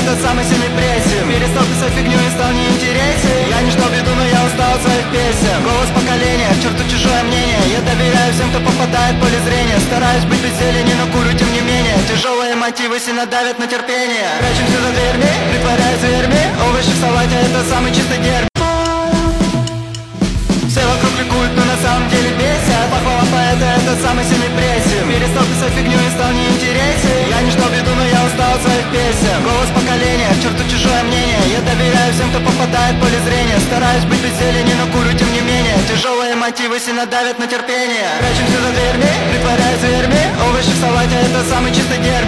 это самый сильный прессинг. Перестал писать фигню и стал неинтересен. Я не ждал беду, но я устал от своих песен. Голос поколения, к черту чужое мнение. Я доверяю всем, кто попадает в поле зрения. Стараюсь быть без зелени, но курю тем не менее. Тяжелые мотивы сильно давят на терпение. Прячемся за дверьми, притворяясь зверьми. Овощи в салате — это самый чистый дерьм. Все вокруг ликуют, но на самом деле бесят. Похвала поэта — это самый сильный прессинг. Перестал писать фигню и стал неинтересен. Я не ждал беду, но я устал от своих песен. Голос поколения, к черту чужое мнение. Я доверяю всем, кто попадает в поле зрения. Стараюсь быть без зелени, но курю тем не менее. Тяжелые мотивы сильно давят на терпение. Прячемся за дверьми, притворяясь зверьми. Овощи в салате — это самый чистый дерьм.